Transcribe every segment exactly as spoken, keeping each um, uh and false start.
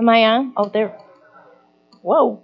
Am I on? Oh, there. Whoa.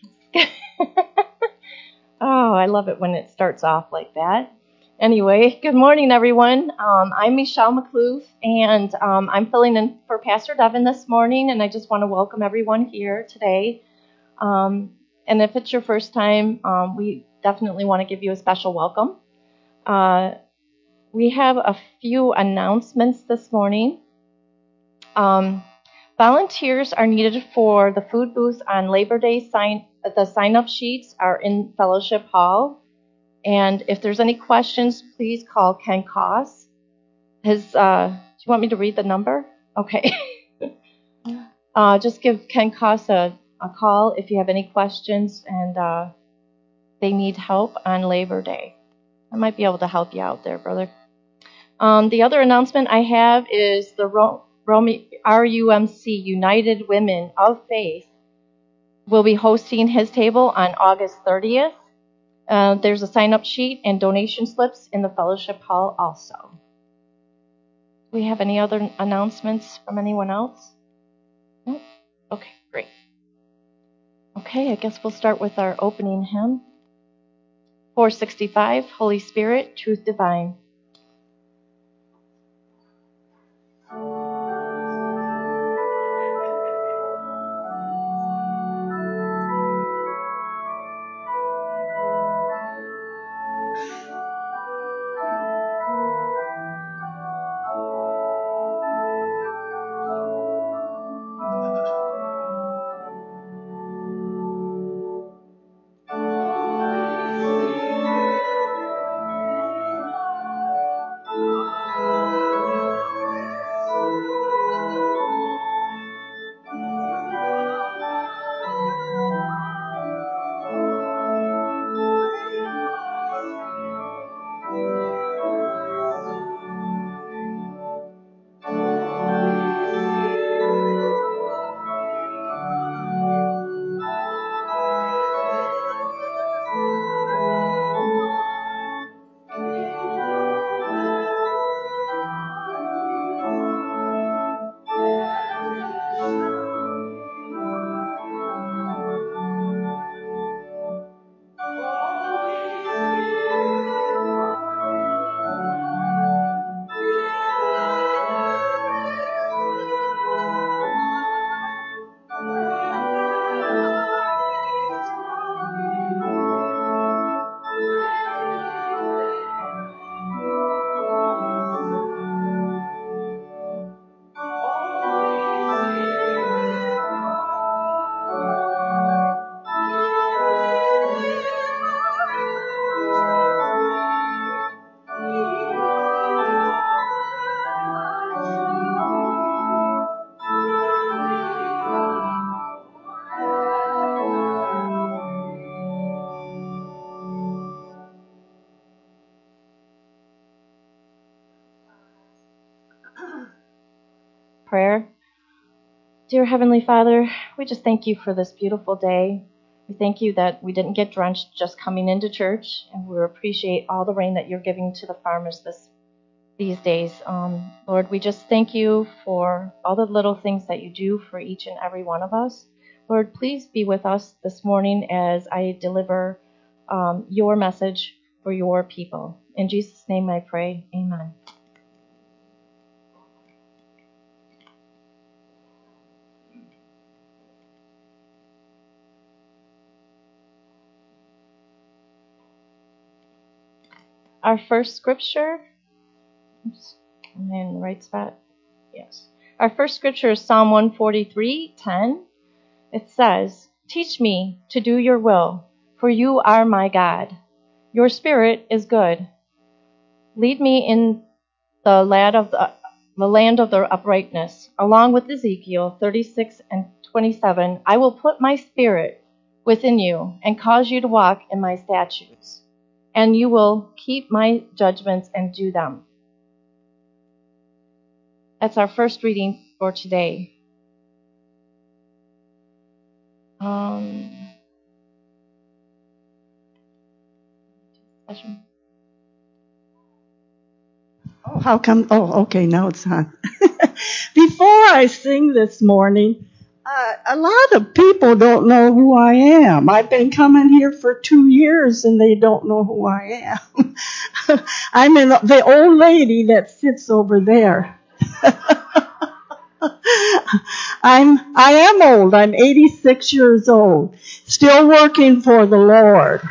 Oh, I love it when it starts off like that. Anyway, good morning, everyone. Um, I'm Michelle McCloof, and um, I'm filling in for Pastor Devin this morning, and I just want to welcome everyone here today. Um, and if it's your first time, um, we definitely want to give you a special welcome. Uh, we have a few announcements this morning. Um, volunteers are needed for the food booth on Labor Day. Sign the sign-up sheets are in Fellowship Hall. And if there's any questions, please call Ken Koss. His, uh, do you want me to read the number? Okay. uh, just give Ken Koss a, a call if you have any questions and uh, they need help on Labor Day. I might be able to help you out there, brother. Um, the other announcement I have is the Ro- Ro- R U M C United Women of Faith will be hosting his table on August thirtieth. Uh, there's a sign-up sheet and donation slips in the fellowship hall also. Do we have any other announcements from anyone else? No? Okay, great. Okay, I guess we'll start with our opening hymn. four sixty-five, Holy Spirit, Truth Divine. Prayer. Dear Heavenly Father, we just thank you for this beautiful day. We thank you that we didn't get drenched just coming into church, and we appreciate all the rain that you're giving to the farmers this these days. Um, Lord, we just thank you for all the little things that you do for each and every one of us. Lord, please be with us this morning as I deliver um, your message for your people. In Jesus' name I pray, amen. Our first scripture, oops, am I in the right spot? Yes. Our first scripture is Psalm one forty-three, ten. It says, "Teach me to do your will, for you are my God. Your spirit is good. Lead me in the land of the, the land of the uprightness." Along with Ezekiel thirty-six and twenty-seven, I will put my spirit within you and cause you to walk in my statutes, and you will keep my judgments and do them. That's our first reading for today. Um, Oh, how come? Oh, okay, now it's on. Before I sing this morning, Uh, a lot of people don't know who I am. I've been coming here for two years and they don't know who I am. I'm in the, the old lady that sits over there. I'm, I am old. I'm eighty-six years old. Still working for the Lord.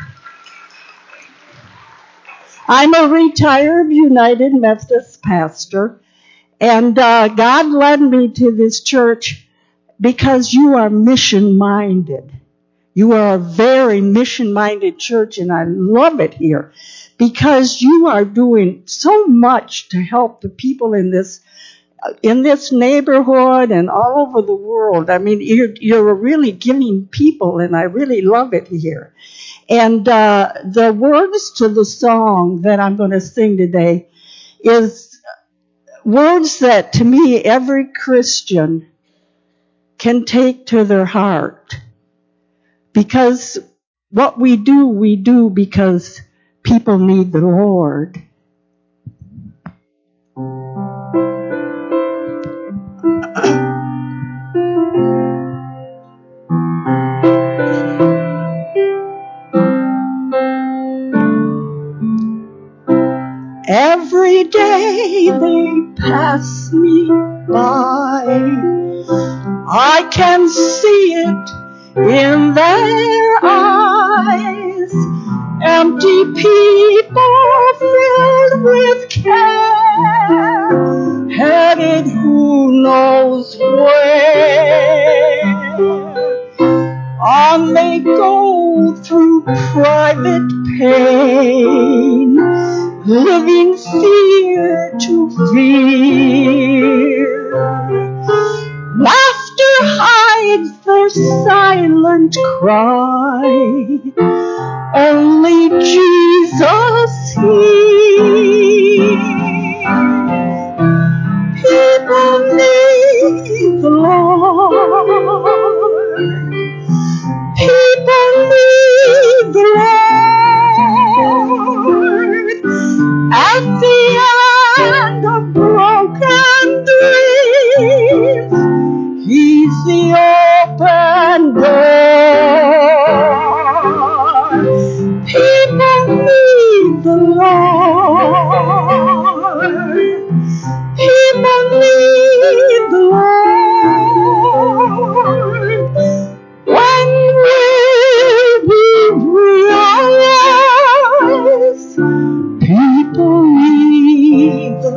I'm a retired United Methodist pastor. And uh, God led me to this church because you are mission-minded. You are a very mission-minded church, and I love it here because you are doing so much to help the people in this in this neighborhood and all over the world. I mean, you're, you're really giving people, and I really love it here. And uh, the words to the song that I'm going to sing today is words that, to me, every Christian can take to their heart. Because what we do, we do because people need the Lord. Every day they pass me by, I can see it in their eyes. Empty people filled with care, headed who knows where. On they go through private pain, living fear to fear. Laughter hides their silent cry. Only Jesus hears. People need the Lord. People need the Lord. At the end of broken dreams, He's the open door. People need the Lord. People need the Lord. When will we realize people need the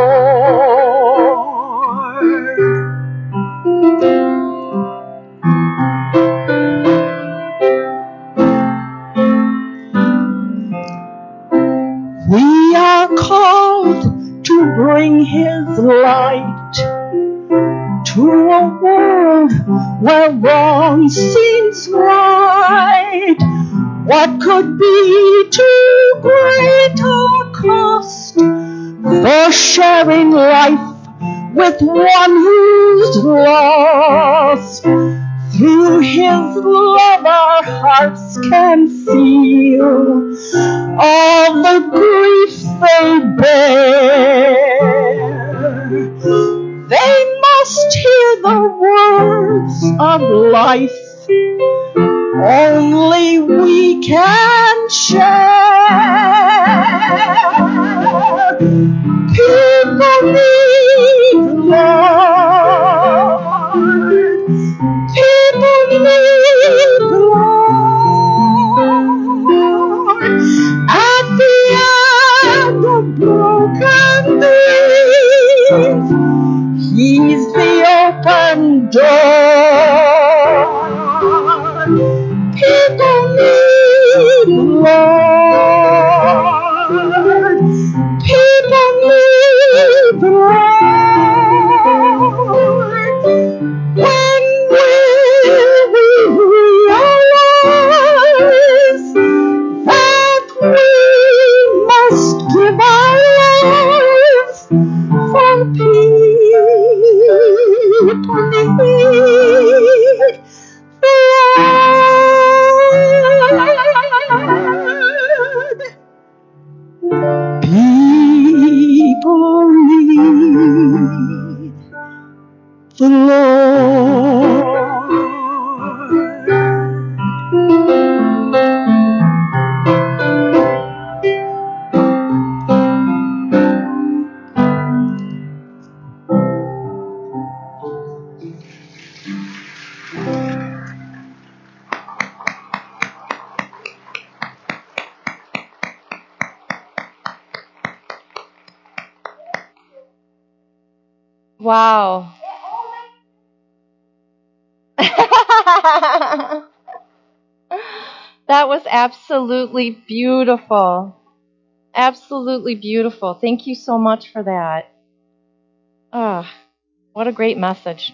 Lord? We are called to bring His light to a world where wrong seems right. What could be too great a cost for sharing life with one who's lost? Through His love our hearts can feel all the grief they bear. They must hear the words of life only we can share. People need the Lord. People need the Lord. At the end of broken dreams, He's the open door. People need the Lord. People need the Lord. When will we realize that we must give our lives for people need the Lord. People need the Lord. Wow. That was absolutely beautiful. Absolutely beautiful. Thank you so much for that. Ah, what a great message.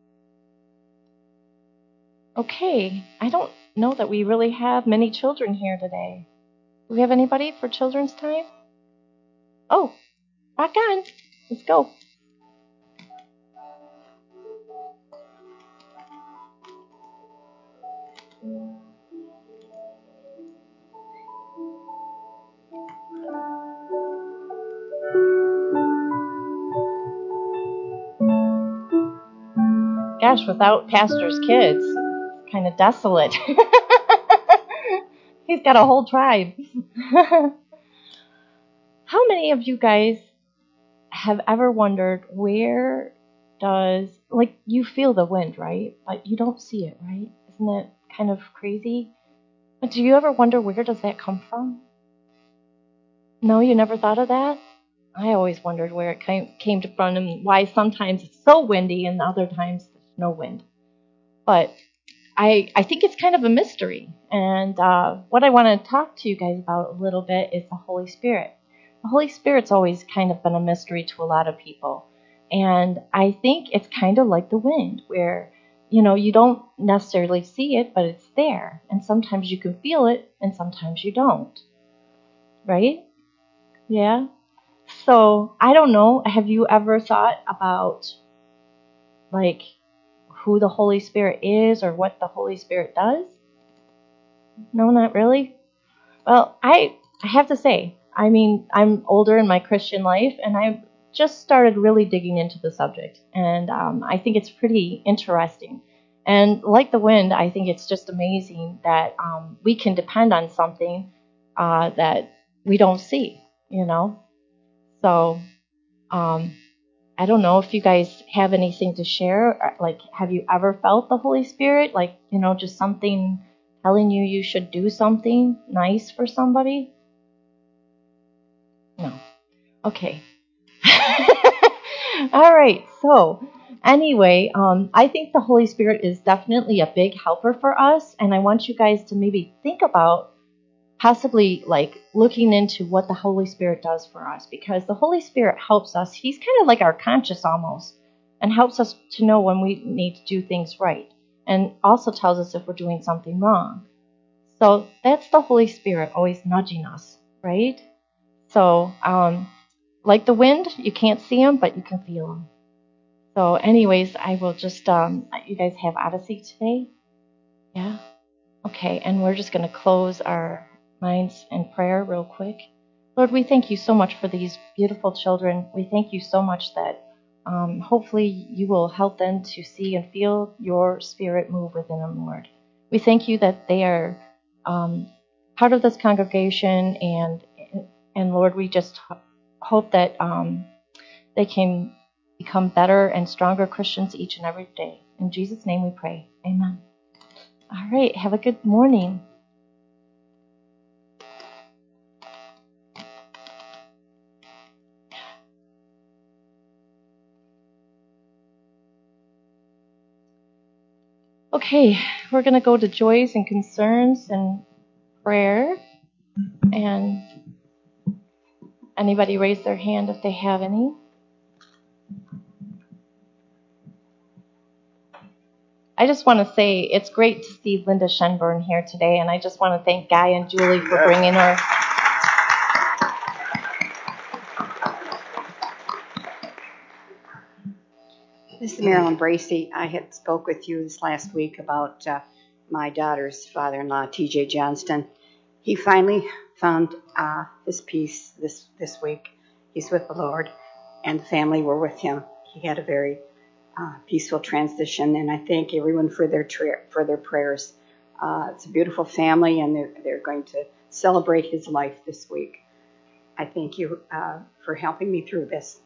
Okay, I don't know that we really have many children here today. Do we have anybody for children's time? Oh, rock on. Let's go. Gosh, without Pastor's kids, it's kind of desolate. He's got a whole tribe. How many of you guys have ever wondered where does, like, you feel the wind, right? But you don't see it, right? Isn't it kind of crazy? But do you ever wonder where does that come from? No, you never thought of that? I always wondered where it came, came from and why sometimes it's so windy and other times there's no wind. But I, I think it's kind of a mystery. And uh, what I want to talk to you guys about a little bit is the Holy Spirit. The Holy Spirit's always kind of been a mystery to a lot of people. And I think it's kind of like the wind, where, you know, you don't necessarily see it, but it's there. And sometimes you can feel it, and sometimes you don't. Right? Yeah? So, I don't know, have you ever thought about, like, who the Holy Spirit is or what the Holy Spirit does? No, not really? Well, I, I have to say, I mean, I'm older in my Christian life, and I've just started really digging into the subject. And um, I think it's pretty interesting. And like the wind, I think it's just amazing that um, we can depend on something uh, that we don't see, you know? So, um, I don't know if you guys have anything to share. Like, have you ever felt the Holy Spirit? Like, you know, just something telling you you should do something nice for somebody? No. Okay. All right. So, anyway, um, I think the Holy Spirit is definitely a big helper for us, and I want you guys to maybe think about possibly like looking into what the Holy Spirit does for us, because the Holy Spirit helps us. He's kind of like our conscience almost, and helps us to know when we need to do things right, and also tells us if we're doing something wrong. So that's the Holy Spirit always nudging us, right? So, um, like the wind, you can't see him, but you can feel him. So, anyways, I will just, um, you guys have Odyssey today? Yeah? Okay, and we're just going to close our minds in prayer real quick. Lord, we thank you so much for these beautiful children. We thank you so much that um, hopefully you will help them to see and feel your Spirit move within them, Lord. We thank you that they are um, part of this congregation, and and Lord, we just hope that um, they can become better and stronger Christians each and every day. In Jesus' name we pray. Amen. All right, have a good morning. Okay, we're going to go to joys and concerns and prayer. And anybody raise their hand if they have any? I just want to say it's great to see Linda Shenburn here today, and I just want to thank Guy and Julie for bringing her. This is Marilyn Bracey. I had spoke with you this last week about uh, my daughter's father-in-law, T J Johnston. He finally found uh, his peace this, this week. He's with the Lord, and the family were with him. He had a very uh, peaceful transition, and I thank everyone for their tra- for their prayers. Uh, it's a beautiful family, and they're, they're going to celebrate his life this week. I thank you uh, for helping me through this.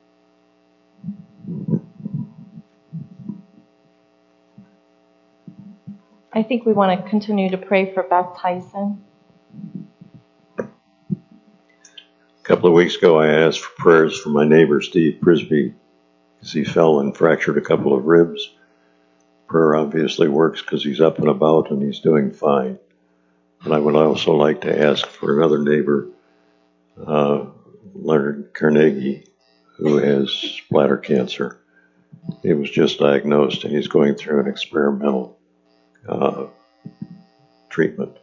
I think we want to continue to pray for Beth Tyson. A couple of weeks ago, I asked for prayers for my neighbor, Steve Prisby. He fell and fractured a couple of ribs. Prayer obviously works because he's up and about and he's doing fine. And I would also like to ask for another neighbor, uh, Leonard Carnegie, who has bladder cancer. He was just diagnosed and he's going through an experimental uh, treatment.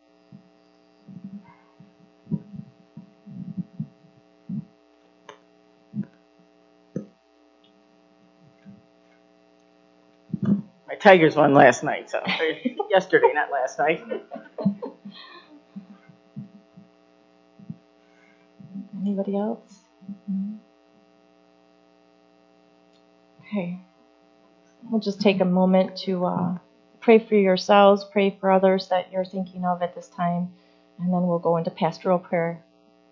My Tigers won last night, so yesterday, not last night. Anybody else? Okay. We'll just take a moment to uh, pray for yourselves, pray for others that you're thinking of at this time, and then we'll go into pastoral prayer.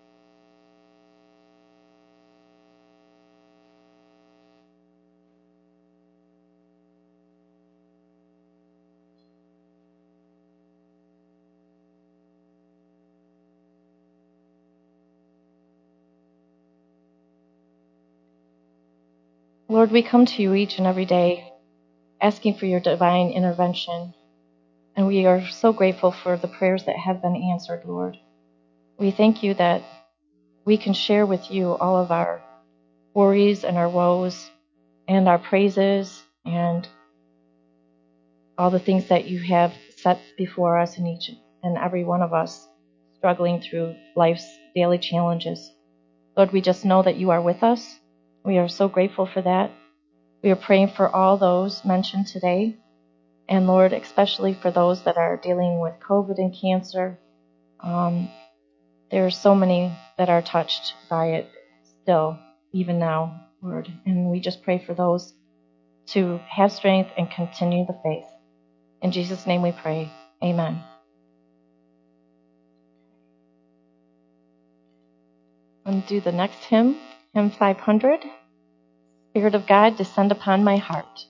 Lord, we come to you each and every day asking for your divine intervention, and we are so grateful for the prayers that have been answered, Lord. We thank you that we can share with you all of our worries and our woes and our praises and all the things that you have set before us in each and every one of us struggling through life's daily challenges. Lord, we just know that you are with us. We are so grateful for that. We are praying for all those mentioned today, and Lord, especially for those that are dealing with COVID and cancer. Um, there are so many that are touched by it still, even now, Lord. And we just pray for those to have strength and continue the faith. In Jesus' name we pray. Amen. I'm going to do the next hymn, hymn five hundred. Spirit of God, descend upon my heart.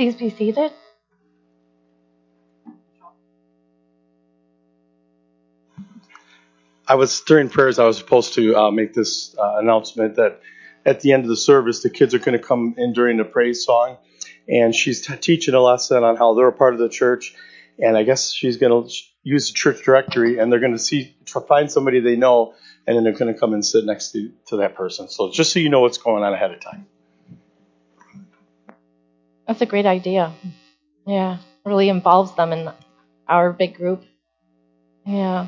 Please be seated. I was, during prayers, I was supposed to uh, make this uh, announcement that at the end of the service, the kids are going to come in during the praise song, and she's t- teaching a lesson on how they're a part of the church, and I guess she's going to use the church directory, and they're going to see try, find somebody they know, and then they're going to come and sit next to, to that person. So just so you know what's going on ahead of time. That's a great idea. Yeah, really involves them in our big group. Yeah.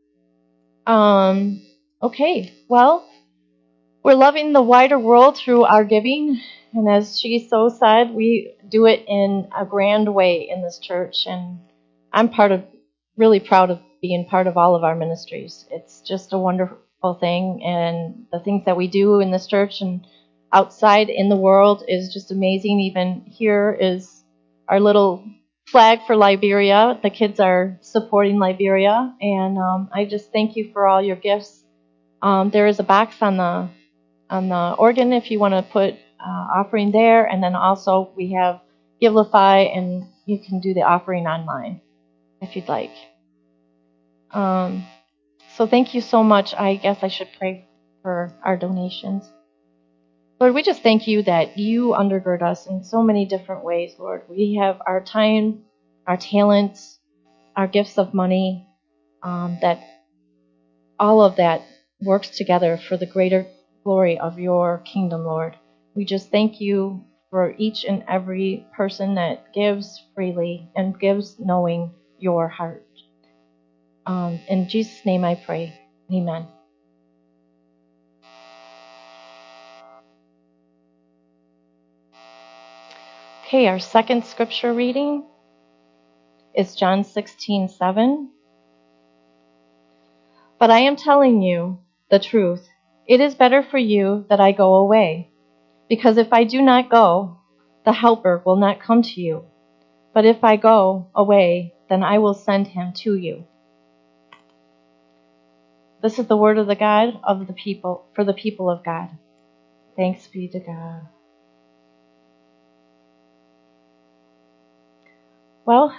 Um. Okay. Well, we're loving the wider world through our giving, and as she so said, we do it in a grand way in this church, and I'm part of, really proud of being part of all of our ministries. It's just a wonderful thing, and the things that we do in this church and outside in the world is just amazing. Even here is our little flag for Liberia. The kids are supporting Liberia, and um, I just thank you for all your gifts. Um, there is a box on the on the organ if you want to put uh, offering there, and then also we have Givelify, and you can do the offering online if you'd like. Um, so thank you so much. I guess I should pray for our donations. Lord, we just thank you that you undergird us in so many different ways, Lord. We have our time, our talents, our gifts of money, um, that all of that works together for the greater glory of your kingdom, Lord. We just thank you for each and every person that gives freely and gives knowing your heart. Um, in Jesus' name I pray. Amen. Okay, our second scripture reading is John sixteen seven. But I am telling you the truth. It is better for you that I go away, because if I do not go, the Helper will not come to you. But if I go away, then I will send him to you. This is the word of the God of the people, for the people of God. Thanks be to God. Well,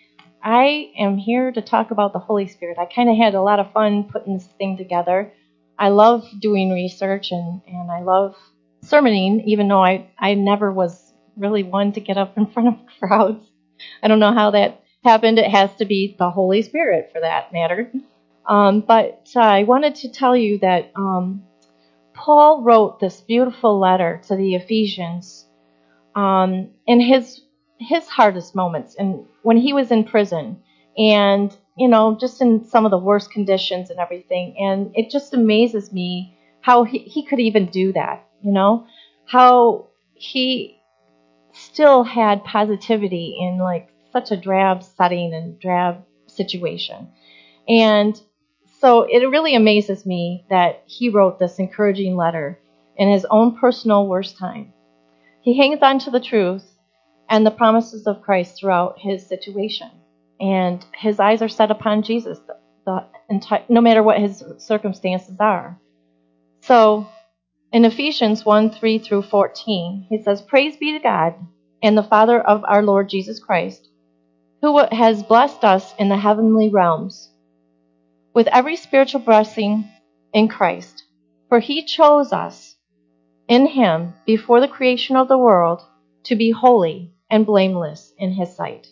I am here to talk about the Holy Spirit. I kind of had a lot of fun putting this thing together. I love doing research, and, and I love sermoning, even though I, I never was really one to get up in front of crowds. I don't know how that happened. It has to be the Holy Spirit for that matter. Um, but uh, I wanted to tell you that um, Paul wrote this beautiful letter to the Ephesians um, in his his hardest moments, and when he was in prison, and you know, just in some of the worst conditions and everything. And it just amazes me how he, he could even do that. You know, how he still had positivity in like such a drab setting and drab situation. And so it really amazes me that he wrote this encouraging letter in his own personal worst time. He hangs on to the truth and the promises of Christ throughout his situation. And his eyes are set upon Jesus, the, the entire, no matter what his circumstances are. So in Ephesians one, three through fourteen, he says, "Praise be to God and the Father of our Lord Jesus Christ, who has blessed us in the heavenly realms with every spiritual blessing in Christ. For he chose us in him before the creation of the world to be holy and blameless in his sight.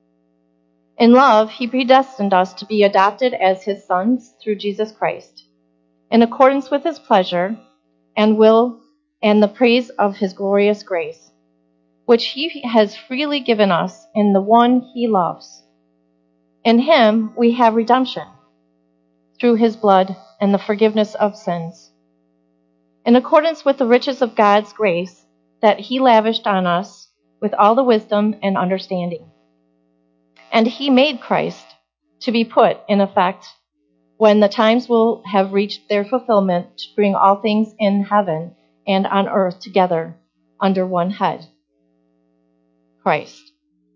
In love, he predestined us to be adopted as his sons through Jesus Christ, in accordance with his pleasure and will and the praise of his glorious grace, which he has freely given us in the one he loves. In him we have redemption, through his blood and the forgiveness of sins, in accordance with the riches of God's grace that he lavished on us with all the wisdom and understanding. And he made Christ to be put in effect when the times will have reached their fulfillment, to bring all things in heaven and on earth together under one head, Christ.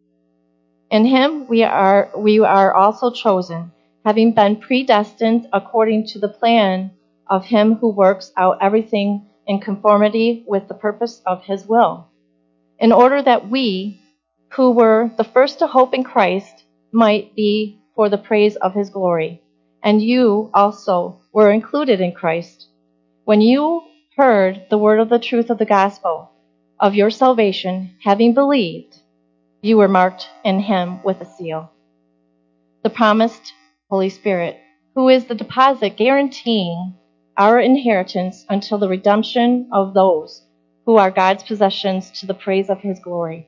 In him we are we are also chosen, having been predestined according to the plan of him who works out everything in conformity with the purpose of his will, in order that we who were the first to hope in Christ, might be for the praise of his glory. And you also were included in Christ. When you heard the word of the truth of the gospel of your salvation, having believed, you were marked in him with a seal, the promised Holy Spirit, who is the deposit guaranteeing our inheritance until the redemption of those who are God's possessions to the praise of his glory.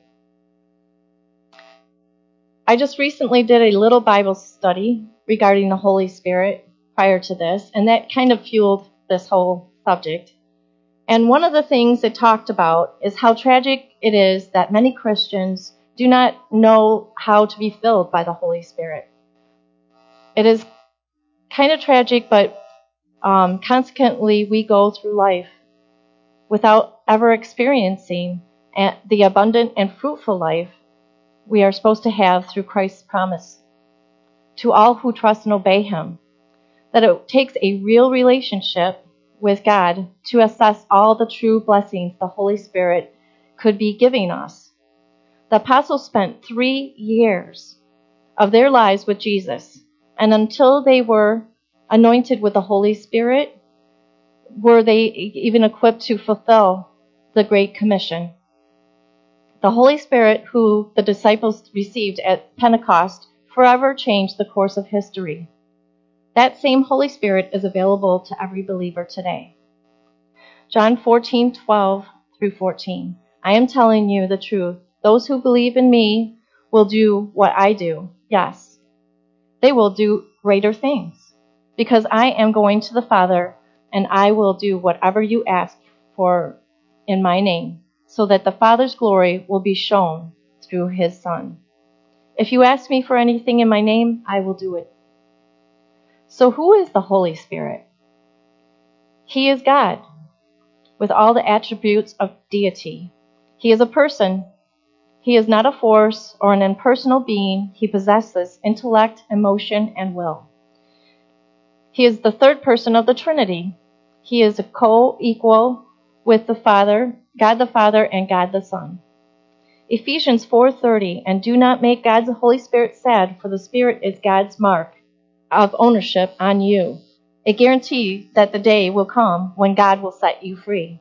I just recently did a little Bible study regarding the Holy Spirit prior to this, and that kind of fueled this whole subject. And one of the things it talked about is how tragic it is that many Christians do not know how to be filled by the Holy Spirit. It is kind of tragic, but um, consequently we go through life without ever experiencing the abundant and fruitful life we are supposed to have through Christ's promise to all who trust and obey him. That it takes a real relationship with God to assess all the true blessings the Holy Spirit could be giving us. The apostles spent three years of their lives with Jesus, and until they were anointed with the Holy Spirit, were they even equipped to fulfill the Great Commission. The Holy Spirit, who the disciples received at Pentecost, forever changed the course of history. That same Holy Spirit is available to every believer today. John fourteen twelve through fourteen. I am telling you the truth. Those who believe in me will do what I do. Yes, they will do greater things, because I am going to the Father, and I will do whatever you ask for in my name, so that the Father's glory will be shown through his Son. If you ask me for anything in my name, I will do it. So who is the Holy Spirit? He is God, with all the attributes of deity. He is a person. He is not a force or an impersonal being. He possesses intellect, emotion, and will. He is the third person of the Trinity. He is a co-equal with the Father, God the Father, and God the Son. Ephesians four thirty, and do not make God's Holy Spirit sad, for the Spirit is God's mark of ownership on you, a guarantee that the day will come when God will set you free.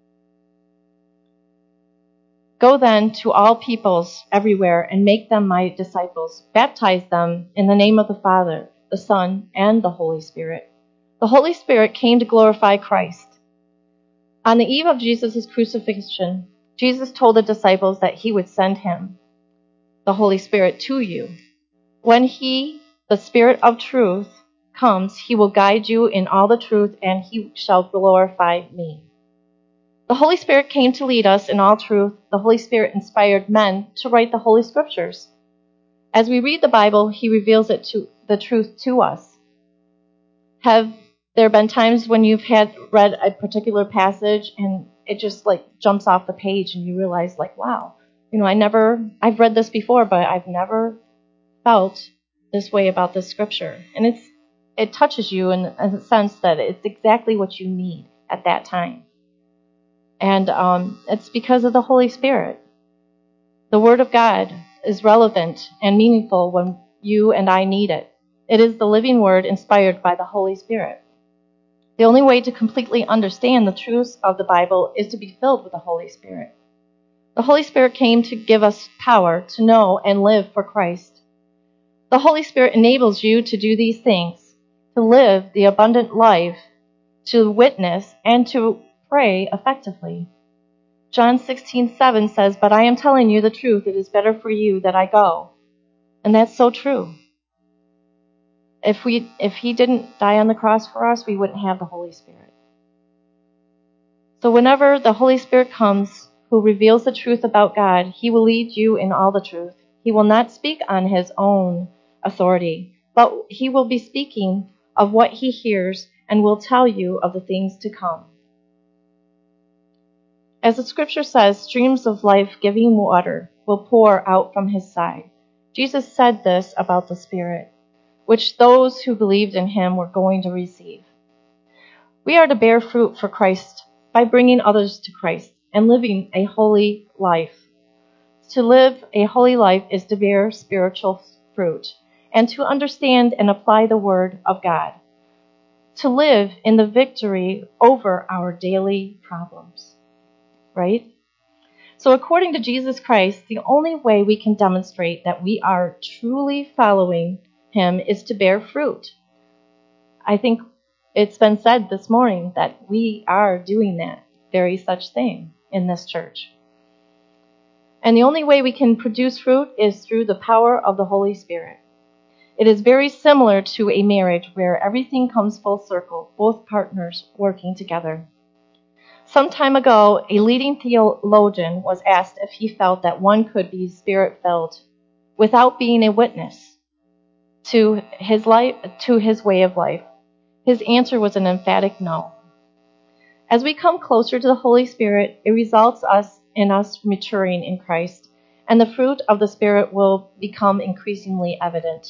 Go then to all peoples everywhere and make them my disciples. Baptize them in the name of the Father, the Son, and the Holy Spirit. The Holy Spirit came to glorify Christ. On the eve of Jesus' crucifixion, Jesus told the disciples that he would send him, the Holy Spirit, to you. When he, the Spirit of truth, comes, he will guide you in all the truth, and he shall glorify me. The Holy Spirit came to lead us in all truth. The Holy Spirit inspired men to write the Holy Scriptures. As we read the Bible, he reveals it to the truth to us. Have there been times when you've had read a particular passage and it just like jumps off the page and you realize like, wow, you know, I never, I've read this before, but I've never felt this way about this scripture. And it's, it touches you in a sense that it's exactly what you need at that time. And um, it's because of the Holy Spirit. The Word of God is relevant and meaningful when you and I need it. It is the living Word inspired by the Holy Spirit. The only way to completely understand the truths of the Bible is to be filled with the Holy Spirit. The Holy Spirit came to give us power to know and live for Christ. The Holy Spirit enables you to do these things, to live the abundant life, to witness, and to pray effectively. John sixteen seven says, but I am telling you the truth, it is better for you that I go. And that's so true. If we, if he didn't die on the cross for us, we wouldn't have the Holy Spirit. So whenever the Holy Spirit comes, who reveals the truth about God, he will lead you in all the truth. He will not speak on his own authority, but he will be speaking of what he hears and will tell you of the things to come. As the scripture says, streams of life-giving water will pour out from his side. Jesus said this about the Spirit, which those who believed in him were going to receive. We are to bear fruit for Christ by bringing others to Christ and living a holy life. To live a holy life is to bear spiritual fruit and to understand and apply the Word of God. To live in the victory over our daily problems. Right? So according to Jesus Christ, the only way we can demonstrate that we are truly following Him is to bear fruit. I think it's been said this morning that we are doing that very such thing in this church. And the only way we can produce fruit is through the power of the Holy Spirit. It is very similar to a marriage where everything comes full circle, both partners working together. Some time ago, a leading theologian was asked if he felt that one could be Spirit-filled without being a witness to his life, to his way of life. His answer was an emphatic no. As we come closer to the Holy Spirit, it results us in us maturing in Christ, and the fruit of the Spirit will become increasingly evident.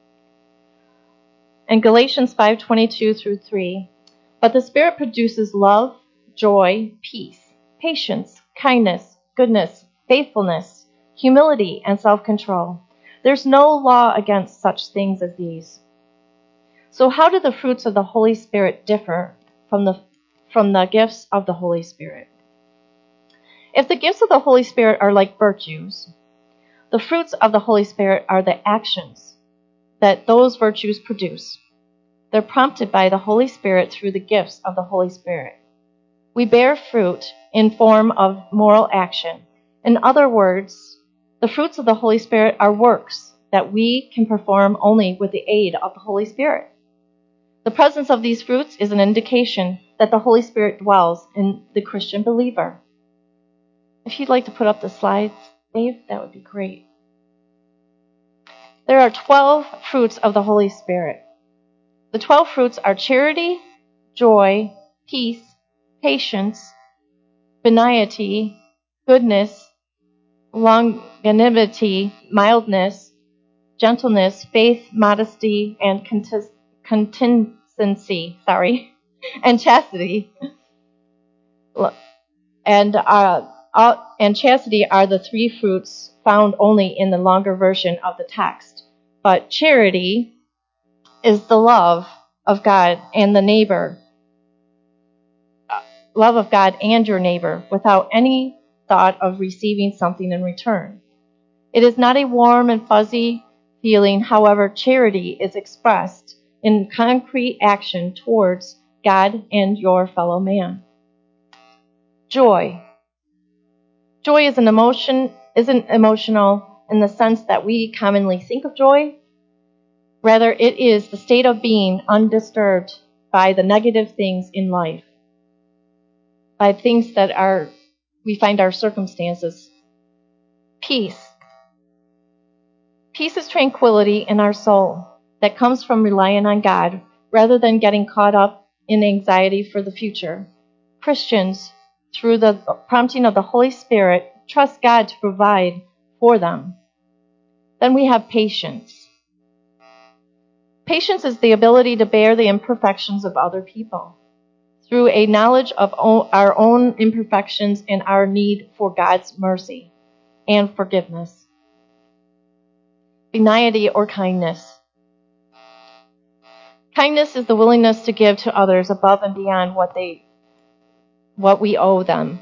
In Galatians five twenty-two through three, but the Spirit produces love, joy, peace, patience, kindness, goodness, faithfulness, humility, and self-control. There's no law against such things as these. So how do the fruits of the Holy Spirit differ from the from the gifts of the Holy Spirit? If the gifts of the Holy Spirit are like virtues, the fruits of the Holy Spirit are the actions that those virtues produce. They're prompted by the Holy Spirit through the gifts of the Holy Spirit. We bear fruit in form of moral action. In other words, the fruits of the Holy Spirit are works that we can perform only with the aid of the Holy Spirit. The presence of these fruits is an indication that the Holy Spirit dwells in the Christian believer. If you'd like to put up the slides, Dave, that would be great. There are twelve fruits of the Holy Spirit. The twelve fruits are charity, joy, peace, patience, benignity, goodness, longanimity, mildness, gentleness, faith, modesty, and contis- continency, sorry, and chastity. And uh, uh, and chastity are the three fruits found only in the longer version of the text. But charity is the love of God and the neighbor, uh, love of God and your neighbor, without any thought of receiving something in return. It is not a warm and fuzzy feeling. However, charity is expressed in concrete action towards God and your fellow man. Joy. Joy is an emotion, isn't emotional in the sense that we commonly think of joy. Rather, it is the state of being undisturbed by the negative things in life, by things that are we find our circumstances. Peace. Peace is tranquility in our soul that comes from relying on God rather than getting caught up in anxiety for the future. Christians, through the prompting of the Holy Spirit, trust God to provide for them. Then we have patience. Patience is the ability to bear the imperfections of other people through a knowledge of our own imperfections and our need for God's mercy and forgiveness. Benignity or kindness. Kindness is the willingness to give to others above and beyond what they, what we owe them.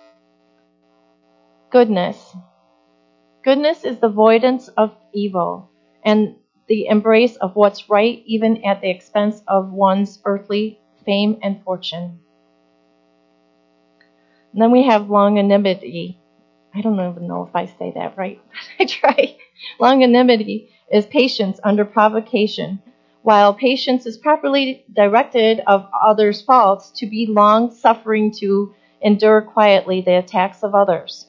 Goodness. Goodness is the avoidance of evil and the embrace of what's right, even at the expense of one's earthly fame and fortune. And then we have longanimity. I don't even know if I say that right, but I try. Longanimity is patience under provocation, while patience is properly directed of others' faults to be long-suffering to endure quietly the attacks of others.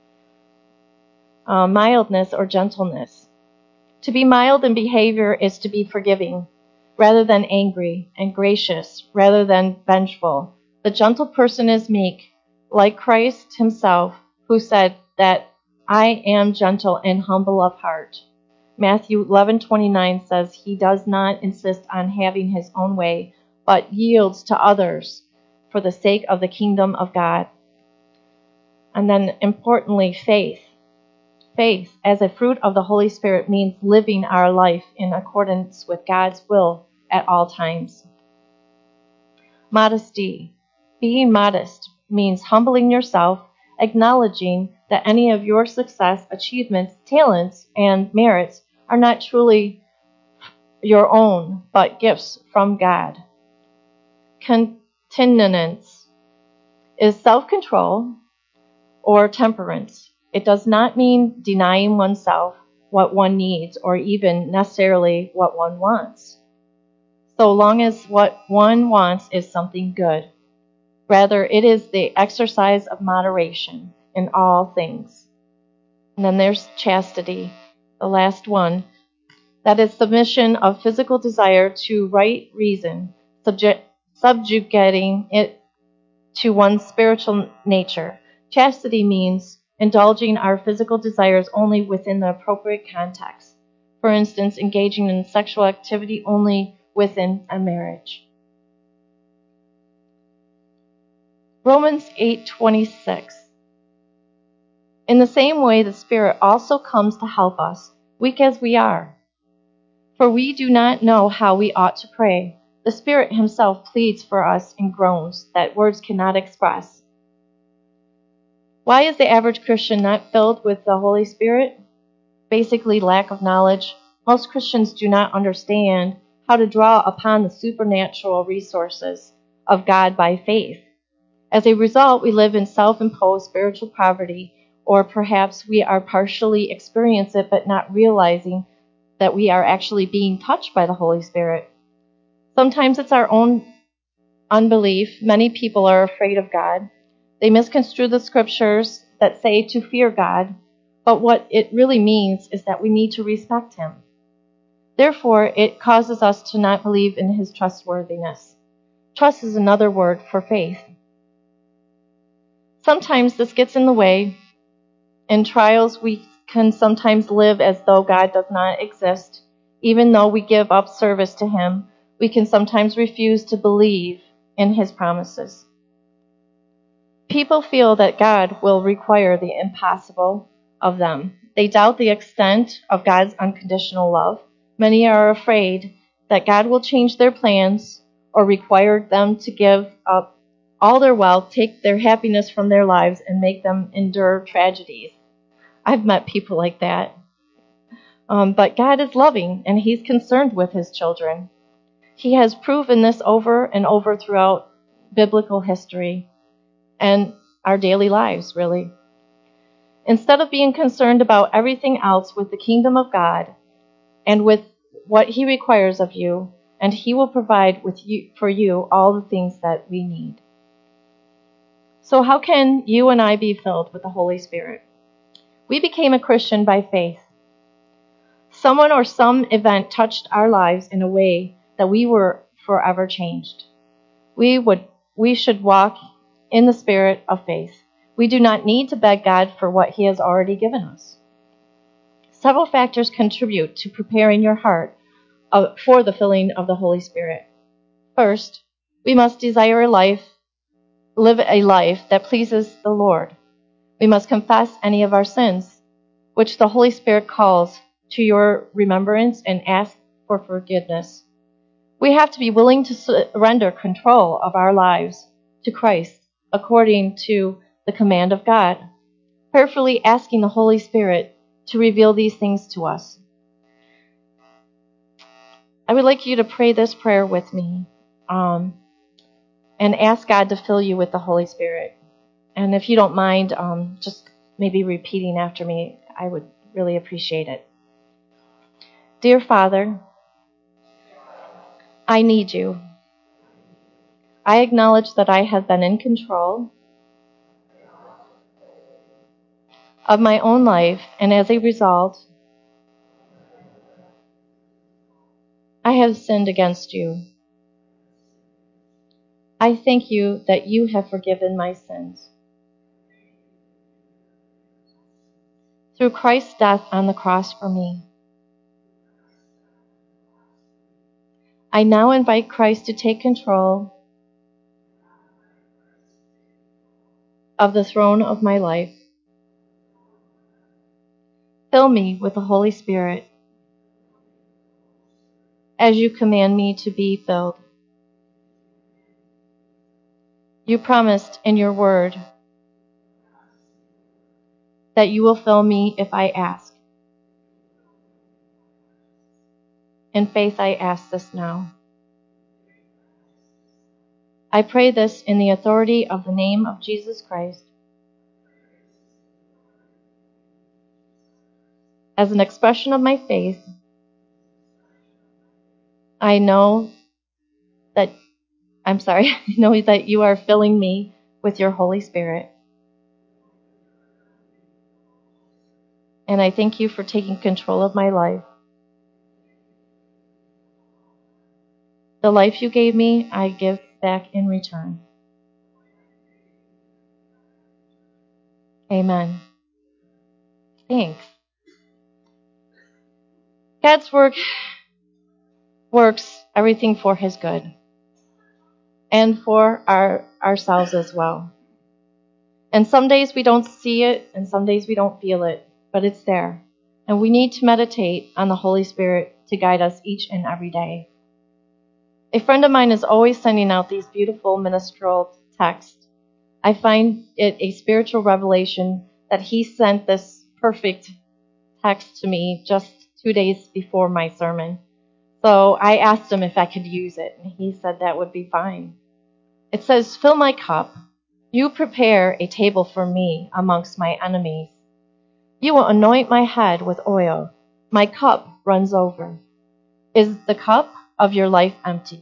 Uh, mildness or gentleness. To be mild in behavior is to be forgiving rather than angry, and gracious rather than vengeful. The gentle person is meek, like Christ himself, who said that I am gentle and humble of heart. Matthew eleven twenty-nine says he does not insist on having his own way, but yields to others for the sake of the kingdom of God. And then importantly, faith. Faith as a fruit of the Holy Spirit means living our life in accordance with God's will at all times. Modesty. Being modest means humbling yourself, acknowledging that any of your success, achievements, talents, and merits are not truly your own, but gifts from God. Continence is self-control or temperance. It does not mean denying oneself what one needs or even necessarily what one wants, so long as what one wants is something good. Rather, it is the exercise of moderation in all things. And then there's chastity, the last one. That is submission of physical desire to right reason, subject, subjugating it to one's spiritual nature. Chastity means indulging our physical desires only within the appropriate context. For instance, engaging in sexual activity only within a marriage. Romans eight twenty-six. In the same way, the Spirit also comes to help us, weak as we are. For we do not know how we ought to pray. The Spirit himself pleads for us in groans that words cannot express. Why is the average Christian not filled with the Holy Spirit? Basically, lack of knowledge. Most Christians do not understand how to draw upon the supernatural resources of God by faith. As a result, we live in self-imposed spiritual poverty, or perhaps we are partially experiencing it but not realizing that we are actually being touched by the Holy Spirit. Sometimes it's our own unbelief. Many people are afraid of God. They misconstrue the scriptures that say to fear God, but what it really means is that we need to respect him. Therefore, it causes us to not believe in his trustworthiness. Trust is another word for faith. Sometimes this gets in the way. In trials, we can sometimes live as though God does not exist. Even though we give up service to him, we can sometimes refuse to believe in his promises. People feel that God will require the impossible of them. They doubt the extent of God's unconditional love. Many are afraid that God will change their plans or require them to give up all their wealth, take their happiness from their lives, and make them endure tragedies. I've met people like that. Um, but God is loving, and he's concerned with his children. He has proven this over and over throughout biblical history and our daily lives, really. Instead of being concerned about everything else with the kingdom of God and with what he requires of you, and he will provide with you, for you all the things that we need. So how can you and I be filled with the Holy Spirit? We became a Christian by faith. Someone or some event touched our lives in a way that we were forever changed. We would, we should walk in the spirit of faith. We do not need to beg God for what he has already given us. Several factors contribute to preparing your heart for the filling of the Holy Spirit. First, we must desire a life, live a life that pleases the Lord. We must confess any of our sins, which the Holy Spirit calls to your remembrance, and ask for forgiveness. We have to be willing to surrender control of our lives to Christ according to the command of God, prayerfully asking the Holy Spirit to reveal these things to us. I would like you to pray this prayer with me um, and ask God to fill you with the Holy Spirit. And if you don't mind, um, just maybe repeating after me, I would really appreciate it. Dear Father, I need you. I acknowledge that I have been in control of my own life, and as a result, I have sinned against you. I thank you that you have forgiven my sins. Through Christ's death on the cross for me, I now invite Christ to take control of the throne of my life. Fill me with the Holy Spirit as you command me to be filled. You promised in your word that you will fill me if I ask. In faith, I ask this now. I pray this in the authority of the name of Jesus Christ. As an expression of my faith, I know that, I'm sorry, I know that you are filling me with your Holy Spirit. And I thank you for taking control of my life. The life you gave me, I give back in return. Amen. Thanks. God's work works everything for his good and for our ourselves as well. And some days we don't see it and some days we don't feel it, but it's there. And we need to meditate on the Holy Spirit to guide us each and every day. A friend of mine is always sending out these beautiful ministerial texts. I find it a spiritual revelation that he sent this perfect text to me just two days before my sermon. So I asked him if I could use it, and he said that would be fine. It says, "Fill my cup. You prepare a table for me amongst my enemies. You will anoint my head with oil. My cup runs over." Is the cup of your life empty?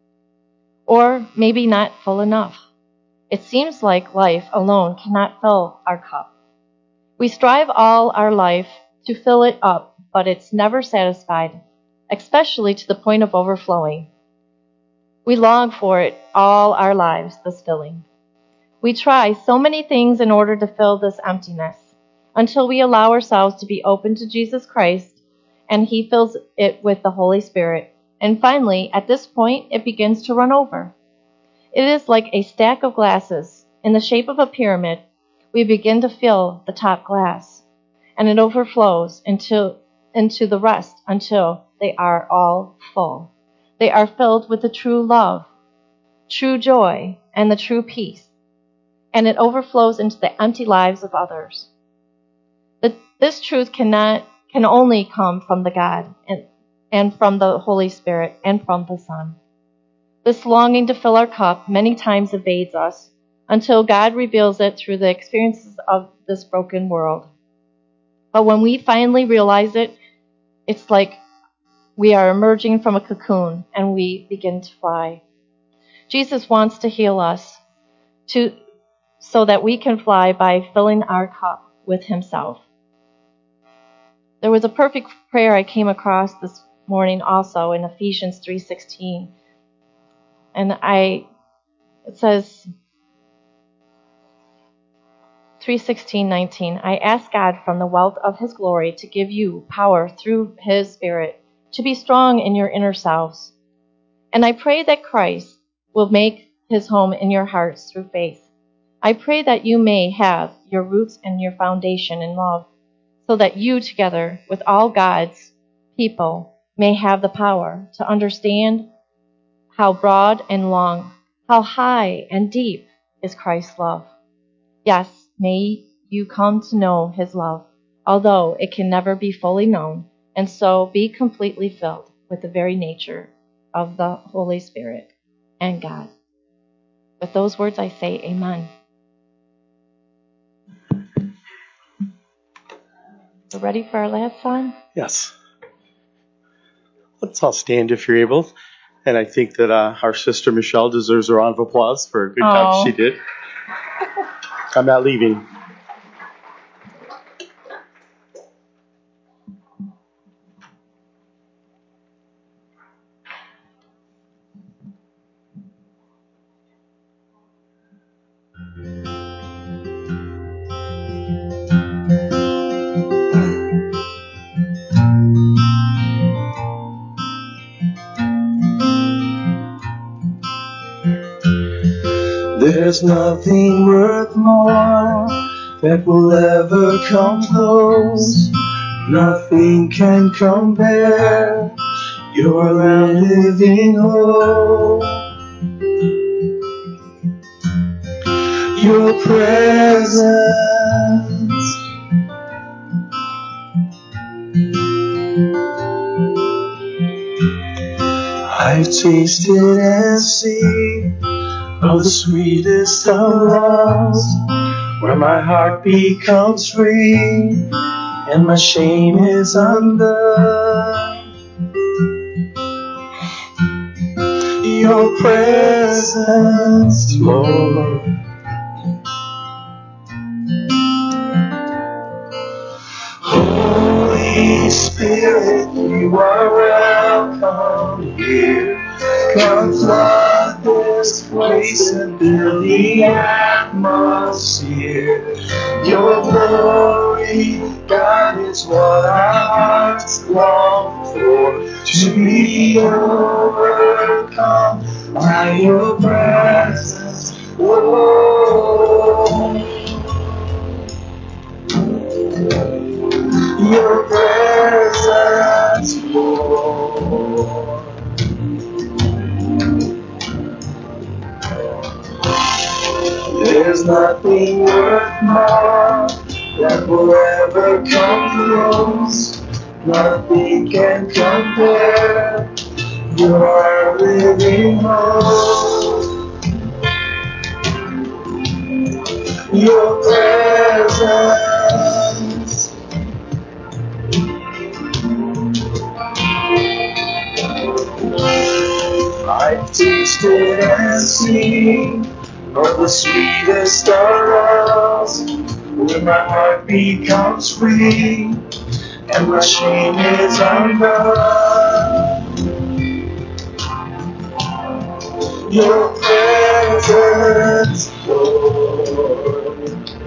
Or maybe not full enough? It seems like life alone cannot fill our cup. We strive all our life to fill it up, but it's never satisfied, especially to the point of overflowing. We long for it all our lives, this filling. We try so many things in order to fill this emptiness until we allow ourselves to be open to Jesus Christ, and he fills it with the Holy Spirit. And finally, at this point, it begins to run over. It is like a stack of glasses in the shape of a pyramid. We begin to fill the top glass, and it overflows into, into the rest until they are all full. They are filled with the true love, true joy, and the true peace, and it overflows into the empty lives of others. But this truth cannot can only come from the God and, and from the Holy Spirit and from the Son. This longing to fill our cup many times evades us until God reveals it through the experiences of this broken world. But when we finally realize it, it's like we are emerging from a cocoon and we begin to fly. Jesus wants to heal us to, so that we can fly by filling our cup with himself. There was a perfect prayer I came across this morning also in Ephesians three sixteen. And I, it says, three sixteen nineteen, "I ask God from the wealth of his glory to give you power through his Spirit to be strong in your inner selves. And I pray that Christ will make his home in your hearts through faith. I pray that you may have your roots and your foundation in love, so that you, together with all God's people, may have the power to understand how broad and long, how high and deep is Christ's love. Yes, may you come to know his love, although it can never be fully known, and so be completely filled with the very nature of the Holy Spirit and God." With those words, I say amen. So ready for our last song? Yes. Let's all stand if you're able. And I think that uh, our sister Michelle deserves a round of applause for a good Oh. job she did. I'm not leaving. There's nothing worth more that will ever come close. Nothing can compare. You're a living hope. Your presence I've tasted and seen of the sweetest of loves, where my heart becomes free and my shame is undone. Your presence, Lord. Holy Spirit, you are welcome here. Come flood this place and fill the atmosphere. Your glory, God, is what our hearts long for. To be overcome by your presence, Lord. Your presence, Lord. There's nothing worth more that will ever come close. Nothing can compare. You are living hope. Your presence. I've tasted and seen of the sweetest of loves, where my heart becomes free and my shame is undone. Your presence, Lord.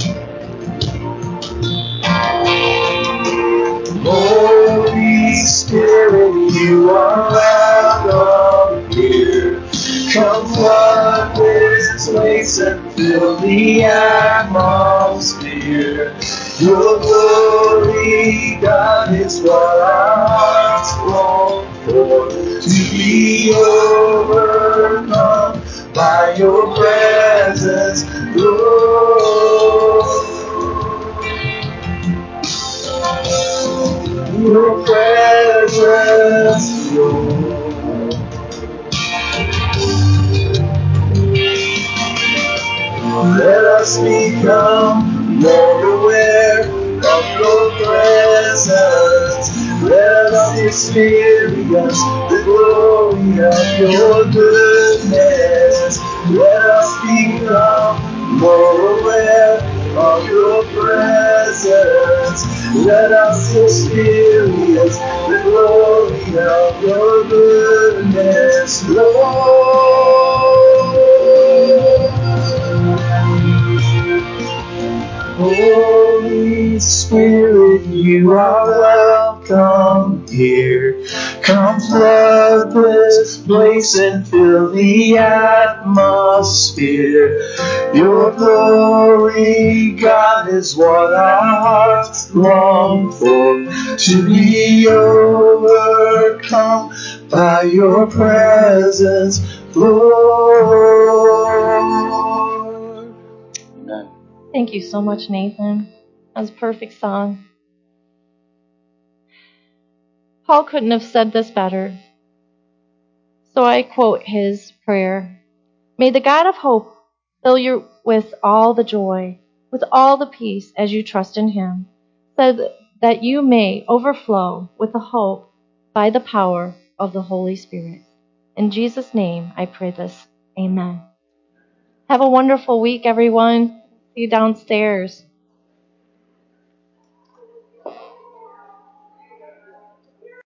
Holy Spirit, you are welcome here. Come flood this place and fill the atmosphere. Your glory, God, is what our hearts long for. To be overcome by your presence, Lord. Your presence, Lord. Let us become more aware of your presence. Let us experience the glory of your goodness. Let us become more aware of your presence. Let us experience the glory of your goodness, Lord. Holy Spirit, you are welcome here. Come flood this place and fill the atmosphere. Your glory, God, is what our hearts long for. To be overcome by your presence, Lord. Amen. Thank you so much, Nathan. That was a perfect song. Paul couldn't have said this better. So I quote his prayer. May the God of hope fill you with all the joy, with all the peace as you trust in him, so that you may overflow with the hope by the power of the Holy Spirit. In Jesus' name I pray this. Amen. Have a wonderful week, everyone. See you downstairs.